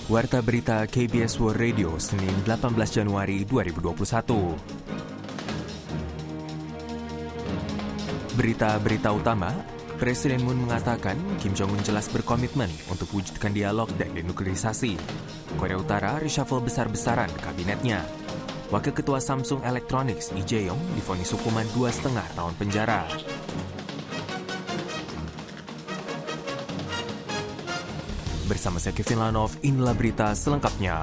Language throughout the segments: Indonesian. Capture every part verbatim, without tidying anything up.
Warta Berita K B S World Radio, Senin delapan belas Januari dua ribu dua puluh satu. Berita-berita utama, Presiden Moon mengatakan Kim Jong-un jelas berkomitmen untuk wujudkan dialog dan denuklerisasi. Korea Utara reshuffle besar-besaran kabinetnya. Wakil Ketua Samsung Electronics, Lee Jae-yong, divonis hukuman dua setengah tahun penjara. Bersama saya Kevin Lanov, inilah berita selengkapnya.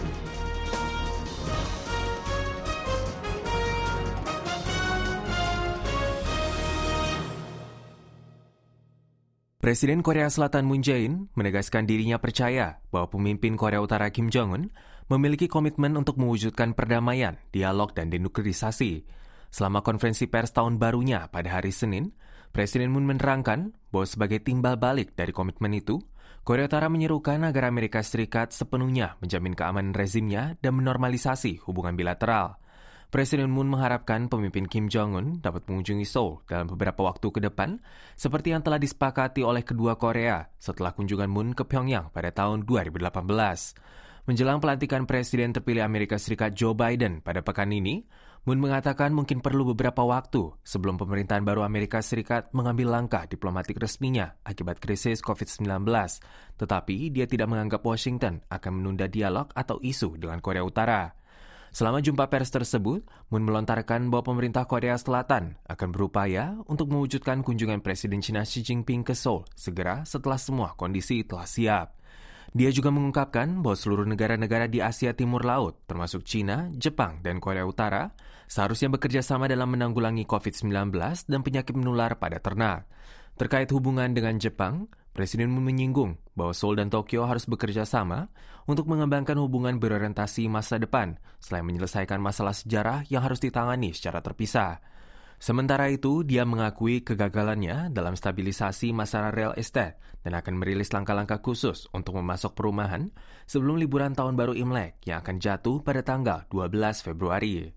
Presiden Korea Selatan Moon Jae-in menegaskan dirinya percaya bahwa pemimpin Korea Utara Kim Jong-un memiliki komitmen untuk mewujudkan perdamaian, dialog, dan denuklerisasi. Selama konferensi pers tahun barunya pada hari Senin, Presiden Moon menerangkan bahwa sebagai timbal balik dari komitmen itu, Korea Utara menyerukan agar Amerika Serikat sepenuhnya menjamin keamanan rezimnya dan menormalisasi hubungan bilateral. Presiden Moon mengharapkan pemimpin Kim Jong-un dapat mengunjungi Seoul dalam beberapa waktu ke depan, seperti yang telah disepakati oleh kedua Korea setelah kunjungan Moon ke Pyongyang pada tahun dua ribu delapan belas. Menjelang pelantikan Presiden terpilih Amerika Serikat Joe Biden pada pekan ini, Moon mengatakan mungkin perlu beberapa waktu sebelum pemerintahan baru Amerika Serikat mengambil langkah diplomatik resminya akibat krisis covid sembilan belas, tetapi dia tidak menganggap Washington akan menunda dialog atau isu dengan Korea Utara. Selama jumpa pers tersebut, Moon melontarkan bahwa pemerintah Korea Selatan akan berupaya untuk mewujudkan kunjungan Presiden China Xi Jinping ke Seoul segera setelah semua kondisi telah siap. Dia juga mengungkapkan bahwa seluruh negara-negara di Asia Timur Laut, termasuk China, Jepang, dan Korea Utara, seharusnya bekerja sama dalam menanggulangi covid sembilan belas dan penyakit menular pada ternak. Terkait hubungan dengan Jepang, Presiden Moon menyinggung bahwa Seoul dan Tokyo harus bekerja sama untuk mengembangkan hubungan berorientasi masa depan selain menyelesaikan masalah sejarah yang harus ditangani secara terpisah. Sementara itu, dia mengakui kegagalannya dalam stabilisasi masalah real estate dan akan merilis langkah-langkah khusus untuk memasok perumahan sebelum liburan tahun baru Imlek yang akan jatuh pada tanggal dua belas Februari.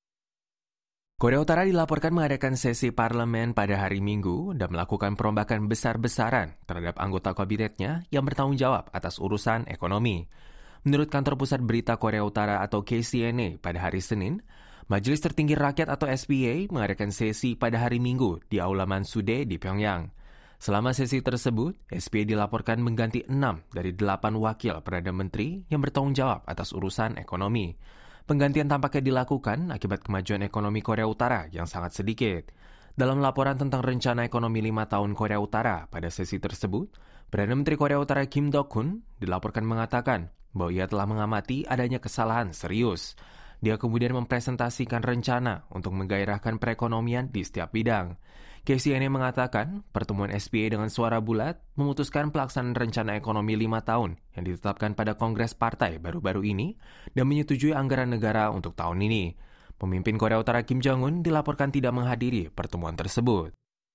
Korea Utara dilaporkan mengadakan sesi parlemen pada hari Minggu dan melakukan perombakan besar-besaran terhadap anggota kabinetnya yang bertanggung jawab atas urusan ekonomi. Menurut Kantor Pusat Berita Korea Utara atau K C N A pada hari Senin, Majelis Tertinggi Rakyat atau S P A mengadakan sesi pada hari Minggu di Aula Mansudae di Pyongyang. Selama sesi tersebut, S P A dilaporkan mengganti enam dari delapan wakil Perdana Menteri yang bertanggung jawab atas urusan ekonomi. Penggantian tampaknya dilakukan akibat kemajuan ekonomi Korea Utara yang sangat sedikit. Dalam laporan tentang rencana ekonomi lima tahun Korea Utara pada sesi tersebut, Perdana Menteri Korea Utara Kim Dok-hun dilaporkan mengatakan bahwa ia telah mengamati adanya kesalahan serius. Dia kemudian mempresentasikan rencana untuk menggairahkan perekonomian di setiap bidang. K C N A mengatakan pertemuan S P A dengan suara bulat memutuskan pelaksanaan rencana ekonomi lima tahun yang ditetapkan pada Kongres Partai baru-baru ini dan menyetujui anggaran negara untuk tahun ini. Pemimpin Korea Utara Kim Jong-un dilaporkan tidak menghadiri pertemuan tersebut.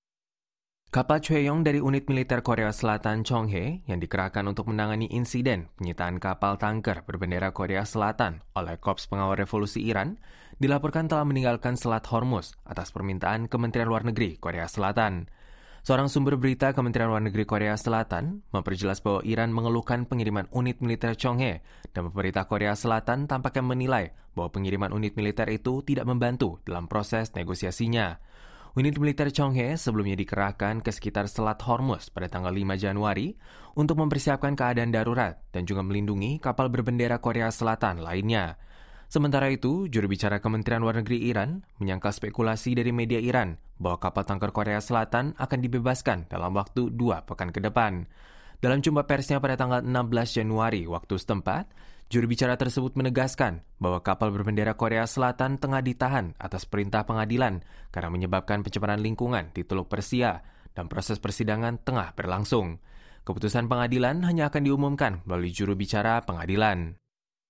Kapal Choeyong dari unit militer Korea Selatan Chonghae yang dikerahkan untuk menangani insiden penyitaan kapal tanker berbendera Korea Selatan oleh Korps Pengawal Revolusi Iran dilaporkan telah meninggalkan Selat Hormuz atas permintaan Kementerian Luar Negeri Korea Selatan. Seorang sumber berita Kementerian Luar Negeri Korea Selatan memperjelas bahwa Iran mengeluhkan pengiriman unit militer Chonghae dan pemerintah Korea Selatan tampaknya menilai bahwa pengiriman unit militer itu tidak membantu dalam proses negosiasinya. Unit militer Chonghae sebelumnya dikerahkan ke sekitar Selat Hormuz pada tanggal lima Januari untuk mempersiapkan keadaan darurat dan juga melindungi kapal berbendera Korea Selatan lainnya. Sementara itu, juru bicara Kementerian Luar Negeri Iran menyangkal spekulasi dari media Iran bahwa kapal tanker Korea Selatan akan dibebaskan dalam waktu dua pekan ke depan. Dalam jumpa persnya pada tanggal enam belas Januari waktu setempat, juru bicara tersebut menegaskan bahwa kapal berbendera Korea Selatan tengah ditahan atas perintah pengadilan karena menyebabkan pencemaran lingkungan di Teluk Persia dan proses persidangan tengah berlangsung. Keputusan pengadilan hanya akan diumumkan melalui juru bicara pengadilan.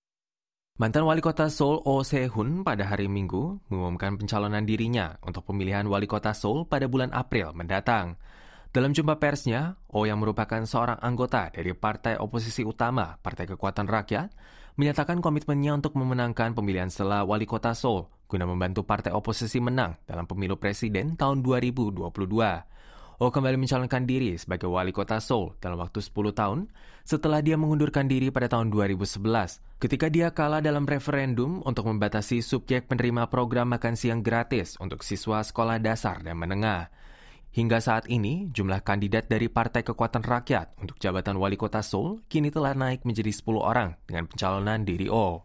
Mantan wali kota Seoul Oh Se-hun pada hari Minggu mengumumkan pencalonan dirinya untuk pemilihan wali kota Seoul pada bulan April mendatang. Dalam jumpa persnya, Oh yang merupakan seorang anggota dari partai oposisi utama Partai Kekuatan Rakyat, menyatakan komitmennya untuk memenangkan pemilihan setelah wali kota Seoul guna membantu partai oposisi menang dalam pemilu presiden tahun dua ribu dua puluh dua. Oh kembali mencalonkan diri sebagai wali kota Seoul dalam waktu sepuluh tahun setelah dia mengundurkan diri pada tahun dua ribu sebelas ketika dia kalah dalam referendum untuk membatasi subjek penerima program makan siang gratis untuk siswa sekolah dasar dan menengah. Hingga saat ini, jumlah kandidat dari Partai Kekuatan Rakyat untuk jabatan wali kota Seoul kini telah naik menjadi sepuluh orang dengan pencalonan diri Oh.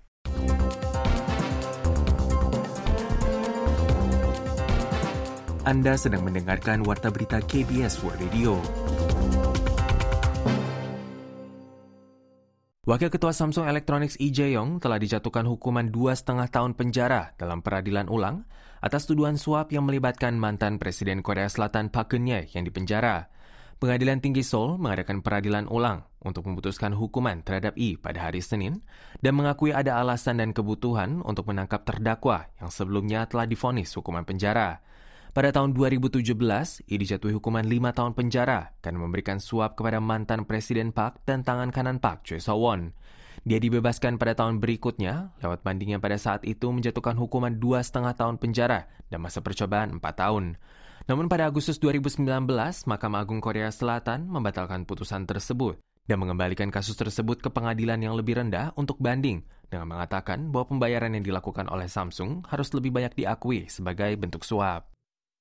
Anda sedang mendengarkan Warta Berita K B S World Radio. Wakil Ketua Samsung Electronics Lee Jae-yong telah dijatuhkan hukuman dua setengah tahun penjara dalam peradilan ulang atas tuduhan suap yang melibatkan mantan Presiden Korea Selatan Park Geun-hye yang dipenjara. Pengadilan Tinggi Seoul mengadakan peradilan ulang untuk memutuskan hukuman terhadap Lee pada hari Senin dan mengakui ada alasan dan kebutuhan untuk menangkap terdakwa yang sebelumnya telah divonis hukuman penjara. Pada tahun dua ribu tujuh belas, Lee dijatuhi hukuman lima tahun penjara karena memberikan suap kepada mantan Presiden Park dan tangan kanan Park, Choi So-won. Dia dibebaskan pada tahun berikutnya, lewat banding yang pada saat itu menjatuhkan hukuman dua setengah tahun penjara dan masa percobaan empat tahun. Namun pada Agustus dua ribu sembilan belas, Mahkamah Agung Korea Selatan membatalkan putusan tersebut dan mengembalikan kasus tersebut ke pengadilan yang lebih rendah untuk banding dengan mengatakan bahwa pembayaran yang dilakukan oleh Samsung harus lebih banyak diakui sebagai bentuk suap.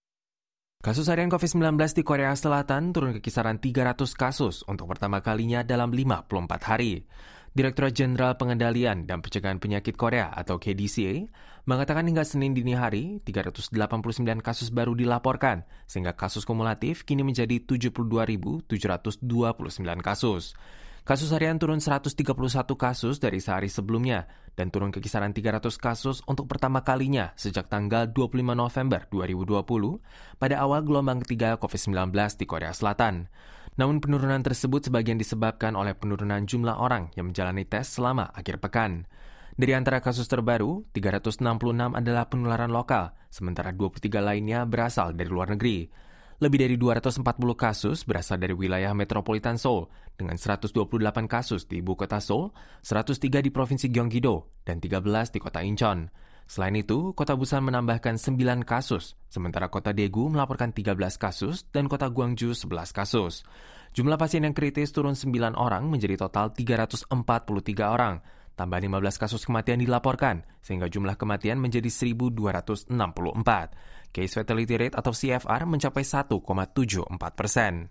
Kasus harian covid sembilan belas di Korea Selatan turun ke kisaran tiga ratus kasus untuk pertama kalinya dalam lima puluh empat hari. Direktorat Jenderal Pengendalian dan Pencegahan Penyakit Korea atau K D C A mengatakan hingga Senin dini hari, tiga ratus delapan puluh sembilan kasus baru dilaporkan, sehingga kasus kumulatif kini menjadi tujuh puluh dua ribu tujuh ratus dua puluh sembilan kasus. Kasus harian turun seratus tiga puluh satu kasus dari sehari sebelumnya dan turun ke kisaran tiga ratus kasus untuk pertama kalinya sejak tanggal dua puluh lima November dua ribu dua puluh pada awal gelombang ketiga covid sembilan belas di Korea Selatan. Namun penurunan tersebut sebagian disebabkan oleh penurunan jumlah orang yang menjalani tes selama akhir pekan. Dari antara kasus terbaru, tiga ratus enam puluh enam adalah penularan lokal, sementara dua puluh tiga lainnya berasal dari luar negeri. Lebih dari dua ratus empat puluh kasus berasal dari wilayah metropolitan Seoul, dengan seratus dua puluh delapan kasus di ibu kota Seoul, seratus tiga di provinsi Gyeonggi-do, dan tiga belas di kota Incheon. Selain itu, kota Busan menambahkan sembilan kasus, sementara kota Daegu melaporkan tiga belas kasus, dan kota Gwangju sebelas kasus. Jumlah pasien yang kritis turun sembilan orang menjadi total tiga ratus empat puluh tiga orang. Tambah lima belas kasus kematian dilaporkan, sehingga jumlah kematian menjadi seribu dua ratus enam puluh empat. Case fatality rate atau C F R mencapai satu koma tujuh empat persen.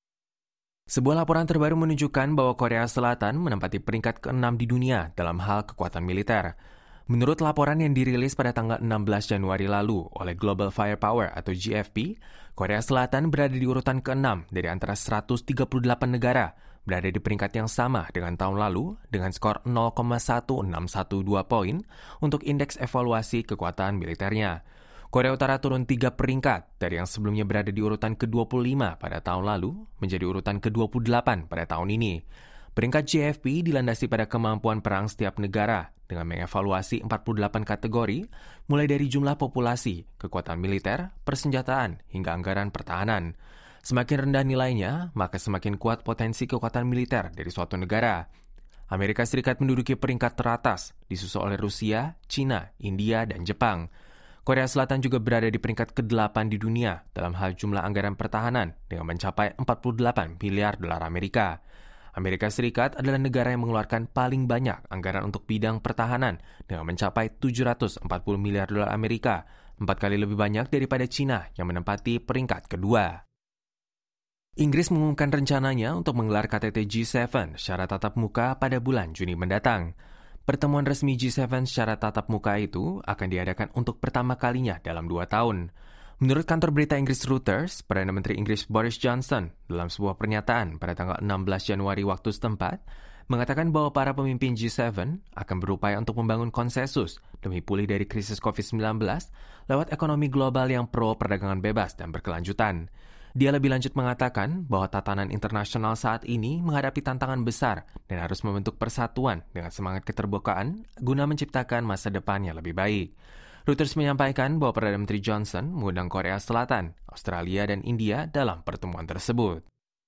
Sebuah laporan terbaru menunjukkan bahwa Korea Selatan menempati peringkat keenam di dunia dalam hal kekuatan militer. Menurut laporan yang dirilis pada tanggal enam belas Januari lalu oleh Global Firepower atau G F P, Korea Selatan berada di urutan keenam dari antara seratus tiga puluh delapan negara, berada di peringkat yang sama dengan tahun lalu dengan skor nol koma satu enam satu dua poin untuk indeks evaluasi kekuatan militernya. Korea Utara turun tiga peringkat dari yang sebelumnya berada di urutan ke dua puluh lima pada tahun lalu menjadi urutan ke dua puluh delapan pada tahun ini. Peringkat G F P dilandasi pada kemampuan perang setiap negara dengan mengevaluasi empat puluh delapan kategori, mulai dari jumlah populasi, kekuatan militer, persenjataan, hingga anggaran pertahanan. Semakin rendah nilainya, maka semakin kuat potensi kekuatan militer dari suatu negara. Amerika Serikat menduduki peringkat teratas, disusul oleh Rusia, China, India, dan Jepang. Korea Selatan juga berada di peringkat kedelapan di dunia dalam hal jumlah anggaran pertahanan dengan mencapai empat puluh delapan miliar dolar Amerika. Amerika Serikat adalah negara yang mengeluarkan paling banyak anggaran untuk bidang pertahanan dengan mencapai tujuh ratus empat puluh miliar dolar Amerika, empat kali lebih banyak daripada China yang menempati peringkat kedua. Inggris mengumumkan rencananya untuk menggelar K T T G tujuh secara tatap muka pada bulan Juni mendatang. Pertemuan resmi G tujuh secara tatap muka itu akan diadakan untuk pertama kalinya dalam dua tahun. Menurut kantor berita Inggris Reuters, Perdana Menteri Inggris Boris Johnson dalam sebuah pernyataan pada tanggal enam belas Januari waktu setempat, mengatakan bahwa para pemimpin G tujuh akan berupaya untuk membangun konsensus demi pulih dari krisis covid sembilan belas lewat ekonomi global yang pro perdagangan bebas dan berkelanjutan. Dia lebih lanjut mengatakan bahwa tatanan internasional saat ini menghadapi tantangan besar dan harus membentuk persatuan dengan semangat keterbukaan guna menciptakan masa depan yang lebih baik. Reuters menyampaikan bahwa Perdana Menteri Johnson mengundang Korea Selatan, Australia, dan India dalam pertemuan tersebut.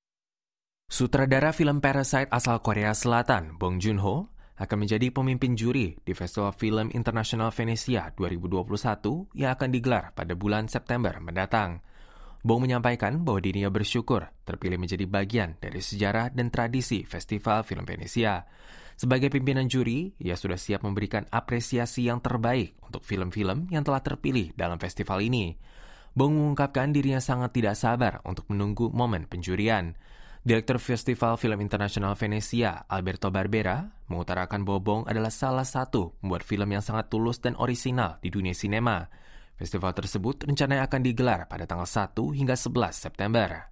Sutradara film Parasite asal Korea Selatan, Bong Joon-ho, akan menjadi pemimpin juri di Festival Film Internasional Venesia dua ribu dua puluh satu yang akan digelar pada bulan September mendatang. Bong menyampaikan bahwa dirinya bersyukur terpilih menjadi bagian dari sejarah dan tradisi Festival Film Venesia. Sebagai pimpinan juri, ia sudah siap memberikan apresiasi yang terbaik untuk film-film yang telah terpilih dalam festival ini. Bong mengungkapkan dirinya sangat tidak sabar untuk menunggu momen penjurian. Direktur Festival Film Internasional Venesia, Alberto Barbera, mengutarakan bahwa Bong adalah salah satu pembuat film yang sangat tulus dan orisinal di dunia sinema. Festival tersebut rencananya akan digelar pada tanggal satu hingga sebelas September.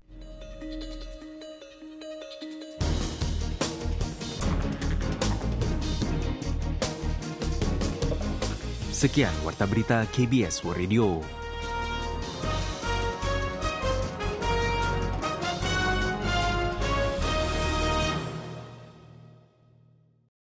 Sekian Warta Berita K B S World Radio.